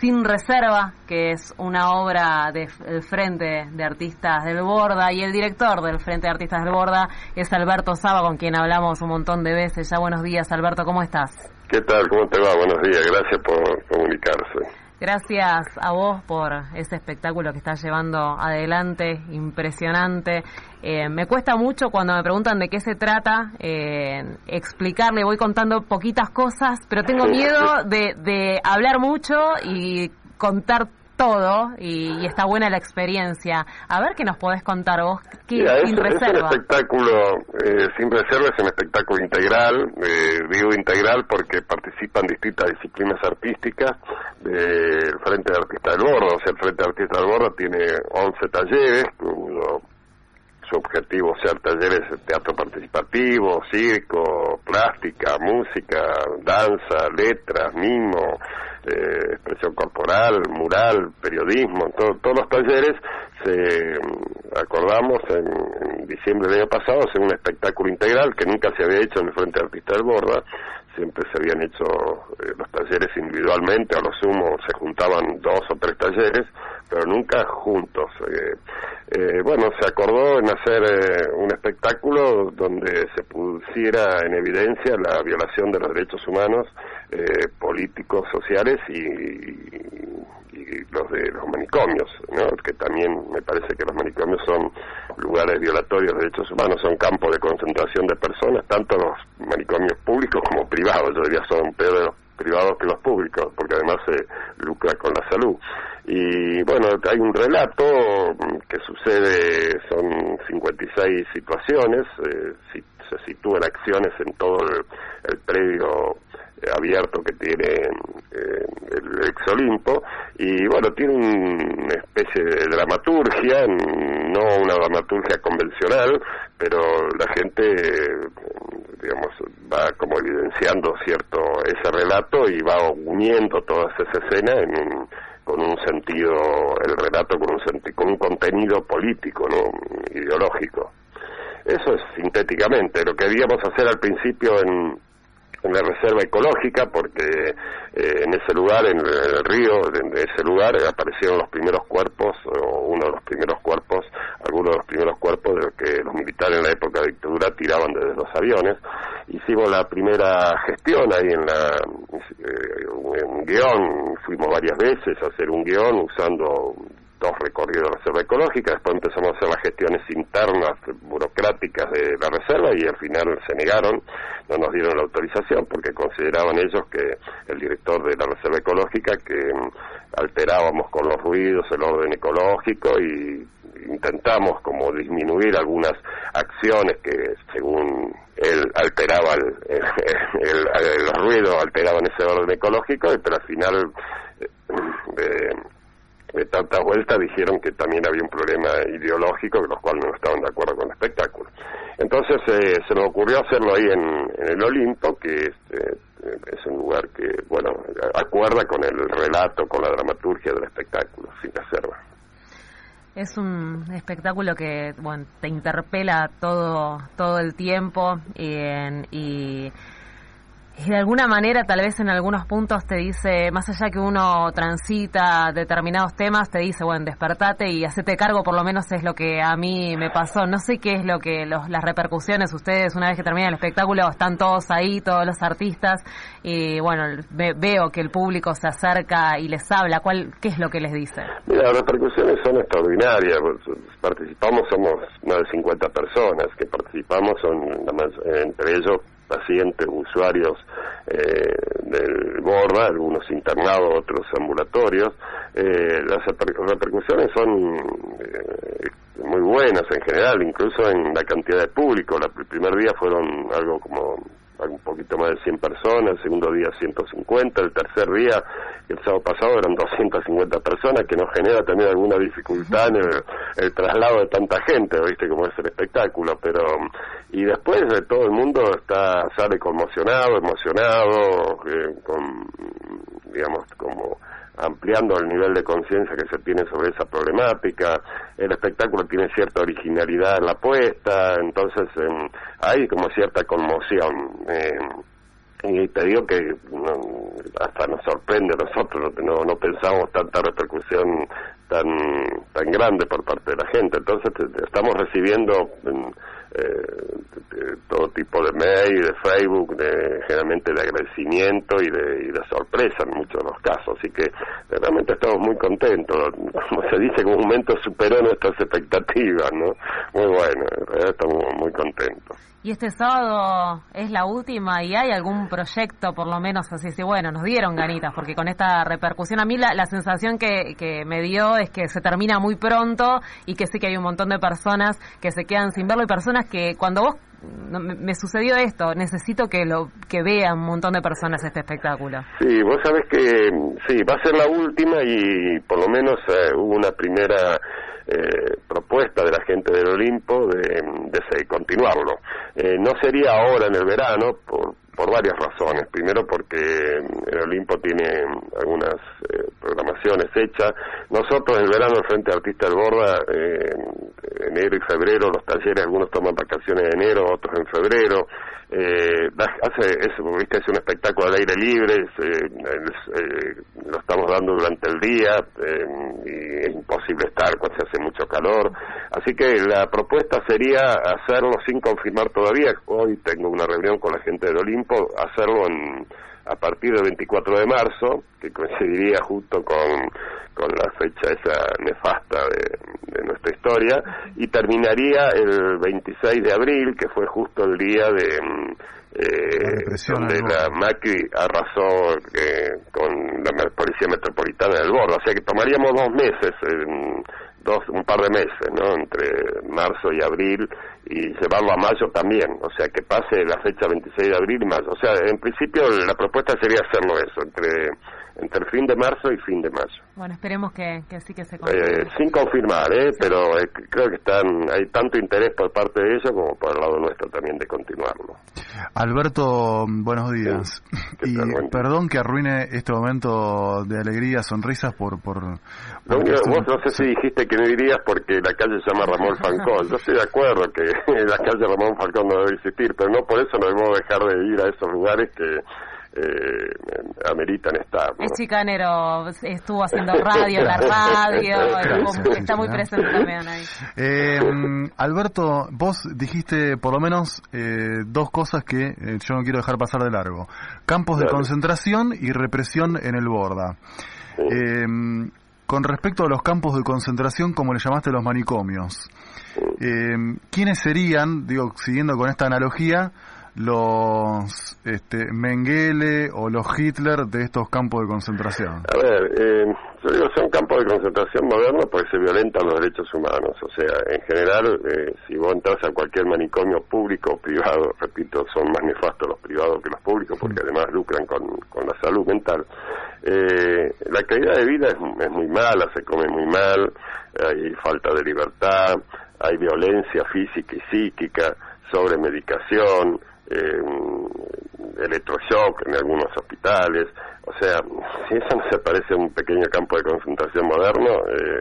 Sin Reserva, que es una obra del Frente de Artistas del Borda, y el director del Frente de Artistas del Borda es Alberto Saba, con quien hablamos un montón de veces. Ya buenos días, Alberto, ¿cómo estás? ¿Qué tal? ¿Cómo te va? Buenos días, gracias por comunicarse. Gracias a vos por ese espectáculo que estás llevando adelante, impresionante. Me cuesta mucho cuando me preguntan de qué se trata explicarle, voy contando poquitas cosas, pero tengo miedo de hablar mucho y contar todo, y está buena la experiencia. A ver qué nos podés contar vos. Sin Reserva. Es un espectáculo, Sin Reserva es un espectáculo integral, digo integral porque participan distintas disciplinas artísticas del Frente de Artistas del Borda. O sea, el Frente de Artistas del Borda tiene 11 talleres, su objetivo ser talleres de teatro participativo, circo, plástica, música, danza, letras, mimo, expresión corporal, mural, periodismo. Todos los talleres acordamos en diciembre del año pasado hacer un espectáculo integral que nunca se había hecho en el Frente de Artistas del Borda. Siempre se habían hecho los talleres individualmente, a lo sumo se juntaban 2 o 3 talleres, pero nunca juntos. Bueno, se acordó en hacer un espectáculo donde se pusiera en evidencia la violación de los derechos humanos, políticos, sociales y los de los manicomios, ¿no? Que también me parece que los manicomios son lugares violatorios de derechos humanos, son campos de concentración de personas, tanto los manicomios públicos como privados. Yo diría son peores los privados que los públicos, porque además se lucra con la salud. Y bueno, hay un relato que sucede, son 56 situaciones, se sitúan acciones en todo el predio abierto que tiene el ex Olimpo, y bueno, tiene una especie de dramaturgia, no una dramaturgia convencional, pero la gente, digamos, va como evidenciando ese relato y va uniendo toda esa escena con un sentido, el relato con un contenido político, ¿no? Ideológico. Eso es sintéticamente lo que queríamos hacer al principio en la reserva ecológica, porque en ese lugar, en el río, en ese lugar aparecieron los primeros cuerpos, o algunos de los primeros cuerpos de los que los militares en la época de dictadura tiraban desde los aviones. Hicimos la primera gestión ahí en un guión, fuimos varias veces a hacer un guión usando 2 recorridos de la reserva ecológica, después empezamos a hacer las gestiones internas, burocráticas de la reserva, y al final se negaron, no nos dieron la autorización, porque consideraban ellos que el director de la reserva ecológica que alterábamos con los ruidos el orden ecológico, y intentamos como disminuir algunas acciones que según él alteraba los ruidos, alteraban ese orden ecológico, pero al final de tantas vueltas dijeron que también había un problema ideológico, con los cuales no estaban de acuerdo con el espectáculo. Entonces se nos ocurrió hacerlo ahí en el Olimpo, que es un lugar que, bueno, acuerda con el relato, con la dramaturgia del espectáculo, Sin Reserva. Es un espectáculo que, bueno, te interpela todo el tiempo, y de alguna manera, tal vez en algunos puntos te dice, más allá que uno transita determinados temas, te dice, bueno, despertate y hacete cargo, por lo menos es lo que a mí me pasó. No sé qué es lo que las repercusiones, ustedes una vez que termina el espectáculo están todos ahí, todos los artistas, y bueno, veo que el público se acerca y les habla. ¿Qué es lo que les dice? Mira, las repercusiones son extraordinarias. Participamos, somos más de 50 personas que participamos, entre ellos pacientes, usuarios del Borda, algunos internados, otros ambulatorios. Las repercusiones son muy buenas en general, incluso en la cantidad de público. El primer día fueron algo como un poquito más de 100 personas, el segundo día 150, el tercer día, el sábado pasado, eran 250 personas, que nos genera también alguna dificultad en el traslado de tanta gente, ¿viste? Como es el espectáculo, pero y después todo el mundo sale conmocionado, con, digamos, como ampliando el nivel de conciencia que se tiene sobre esa problemática. El espectáculo tiene cierta originalidad en la puesta, entonces hay como cierta conmoción. Y te digo que hasta nos sorprende a nosotros, no pensamos tanta repercusión tan grande por parte de la gente. Entonces estamos recibiendo todo tipo de mail, de Facebook, generalmente de agradecimiento y de sorpresa en muchos de los casos, así que realmente estamos muy contentos. Como se dice comúnmente, superó nuestras expectativas, ¿no? Muy bueno, en realidad estamos muy contentos. Y este sábado es la última, y hay algún proyecto, por lo menos así, sí, bueno, nos dieron ganitas, porque con esta repercusión, a mí la sensación que me dio es que se termina muy pronto, y que sí que hay un montón de personas que se quedan sin verlo, y personas que cuando vos, me sucedió esto, necesito que vean un montón de personas este espectáculo. Sí, vos sabés que sí, va a ser la última, y por lo menos hubo una primera propuesta de la gente del Olimpo de continuarlo. No sería ahora en el verano por varias razones. Primero porque el Olimpo tiene algunas programaciones hechas. Nosotros en el verano el Frente Artista del Borda, enero y febrero, los talleres, algunos toman vacaciones en enero, otros en febrero. Es un espectáculo al aire libre, lo estamos dando durante el día, y es imposible estar cuando se hace mucho calor, así que la propuesta sería hacerlo sin confirmar todavía. Hoy tengo una reunión con la gente del Olimpo, hacerlo a partir del 24 de marzo, que coincidiría justo con la fecha esa nefasta de nuestra historia, y terminaría el 26 de abril, que fue justo el día donde la Macri arrasó con la Policía Metropolitana del Borda. O sea que tomaríamos 2 meses, un par de meses, ¿no? Entre marzo y abril, y llevarlo a mayo también, o sea que pase la fecha 26 de abril y mayo. O sea, en principio la propuesta sería hacerlo eso, entre el fin de marzo y fin de mayo. Bueno, esperemos que sí que se confirme. Sin confirmar, sí. Pero creo que hay tanto interés por parte de ellos como por el lado nuestro también de continuarlo. Alberto, buenos días. Sí. Y perdón que arruine este momento de alegría, sonrisas por vos no sé si dijiste que no irías porque la calle se llama Ramón Falcón. Yo estoy de acuerdo que la calle Ramón Falcón no debe existir, pero no por eso no debemos dejar de ir a esos lugares que ameritan estar, ¿no? Es chicanero, estuvo haciendo radio, la radio, está muy presente también ahí. Alberto, vos dijiste por lo menos 2 cosas que yo no quiero dejar pasar de largo: campos de concentración y represión en el Borda. Sí. Con respecto a los campos de concentración, como le llamaste, los manicomios, ¿quiénes serían, siguiendo con esta analogía, los Mengele o los Hitler de estos campos de concentración? A ver, yo digo, son campos de concentración modernos porque se violentan los derechos humanos. O sea, en general, si vos entras a cualquier manicomio público o privado, repito, son más nefastos los privados que los públicos porque además lucran con la salud mental. La calidad de vida es muy mala, se come muy mal, hay falta de libertad, hay violencia física y psíquica, sobremedicación, electroshock en algunos hospitales. O sea, si eso no se parece a un pequeño campo de concentración moderno,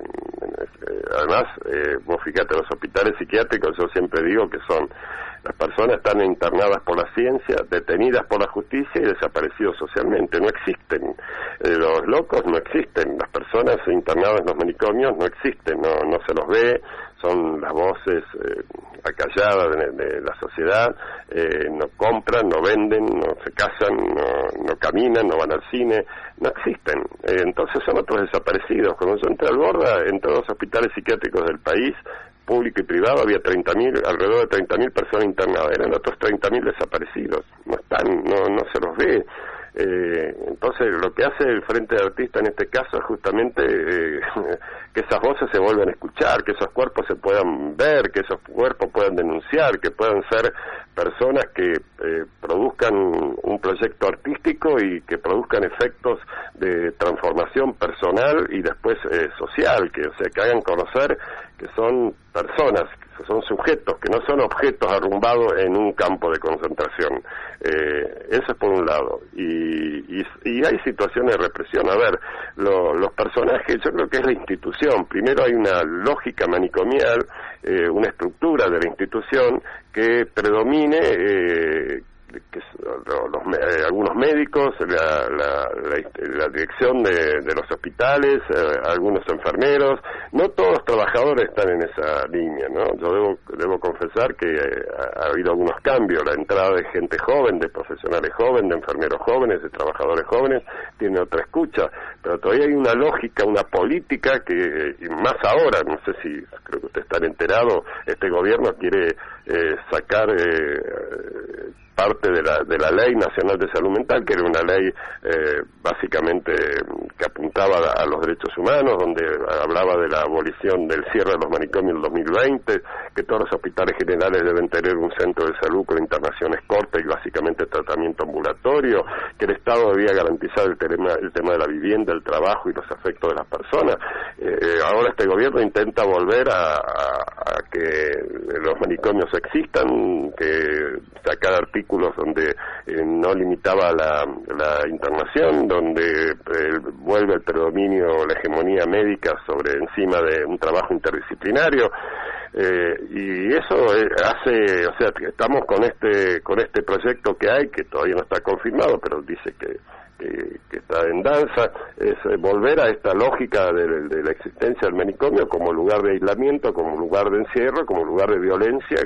además, vos fíjate, los hospitales psiquiátricos, yo siempre digo que las personas están internadas por la ciencia, detenidas por la justicia y desaparecidos socialmente. No existen. Los locos no existen. Las personas internadas en los manicomios no existen, no se los ve. Son las voces acalladas de la sociedad, no compran, no venden, no se casan, no caminan, no van al cine, no existen. Entonces son otros desaparecidos. Cuando yo entré al Borda, en todos los hospitales psiquiátricos del país, público y privado, había alrededor de 30.000 personas internadas, eran otros 30.000 desaparecidos, no están, no se los ve. Entonces lo que hace el Frente de Artistas en este caso es justamente que esas voces se vuelvan a escuchar, que esos cuerpos se puedan ver, que esos cuerpos puedan denunciar, que puedan ser personas que produzcan un proyecto artístico y que produzcan efectos de transformación personal y después social, que hagan conocer que son personas, que son sujetos, que no son objetos arrumbados en un campo de concentración. Eso es por un lado. Y hay situaciones de represión. A ver, los personajes, yo creo que es la institución. Primero hay una lógica manicomial, una estructura de la institución que predomine algunos médicos, la dirección de los hospitales, algunos enfermeros. No todos los trabajadores están en esa línea, ¿no? Yo debo confesar que ha habido algunos cambios. La entrada de gente joven, de profesionales jóvenes, de enfermeros jóvenes, de trabajadores jóvenes, tiene otra escucha, pero todavía hay una lógica, una política que, y más ahora, no sé si, creo que ustedes están enterados, este gobierno quiere sacar parte de la Ley Nacional de Salud Mental, que era una ley básicamente que apuntaba a los derechos humanos, donde hablaba de la abolición del cierre de los manicomios en el 2020, que todos los hospitales generales deben tener un centro de salud con internaciones cortas y básicamente tratamiento ambulatorio, que el Estado debía garantizar el tema de la vivienda, el trabajo y los afectos de las personas. Ahora este gobierno intenta volver a que los manicomios existan, que sacar artículos donde no limitaba la internación, donde vuelve el predominio, la hegemonía médica sobre encima de un trabajo interdisciplinario, y eso hace, o sea, que estamos con este proyecto que hay, que todavía no está confirmado, pero dice que está en danza, es volver a esta lógica de la existencia del manicomio como lugar de aislamiento, como lugar de encierro, como lugar de violencia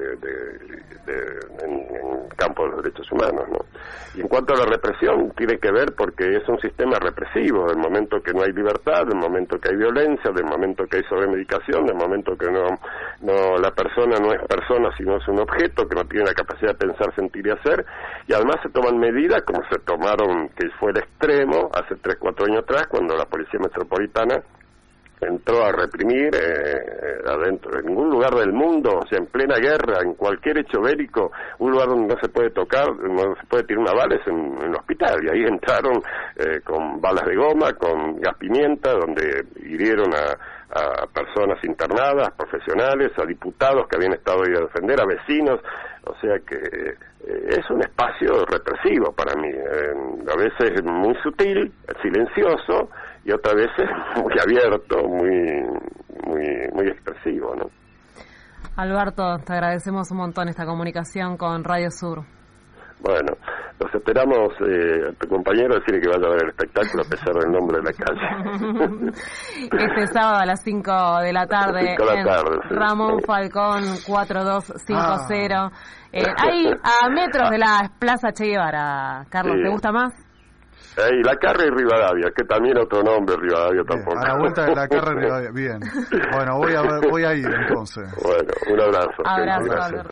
en campo de los derechos humanos, ¿no? Y en cuanto a la represión, tiene que ver porque es un sistema represivo, del momento que no hay libertad, del momento que hay violencia, del momento que hay sobremedicación, del momento que la persona no es persona sino es un objeto que no tiene la capacidad de pensar, sentir y hacer, y además se toman medidas como se tomaron, que fue el extremo hace 3-4 años atrás, cuando la Policía Metropolitana entró a reprimir adentro, en ningún lugar del mundo, o sea, en plena guerra, en cualquier hecho bélico, un lugar donde no se puede tocar, no se puede tirar una bala es en el hospital, y ahí entraron con balas de goma, con gas pimienta, donde hirieron a personas internadas, profesionales, a diputados que habían estado ahí a defender, a vecinos, o sea que es un espacio represivo para mí, a veces muy sutil, silencioso, y otras veces muy abierto, muy expresivo, ¿no? Alberto, te agradecemos un montón esta comunicación con Radio Sur. Bueno, los esperamos, tu compañero decirle que vaya a ver el espectáculo a pesar del nombre de la calle. Este sábado a las 5 de la tarde, sí. Ramón Falcón 4250. Ahí a metros de la Plaza Che Guevara. Carlos, sí. ¿Te gusta más? La Carre y Rivadavia, que también otro nombre, Rivadavia tampoco. A la vuelta de la Carre y Rivadavia, bien. Bueno, voy a ir entonces. Bueno, un abrazo. Abrazo, Alberto.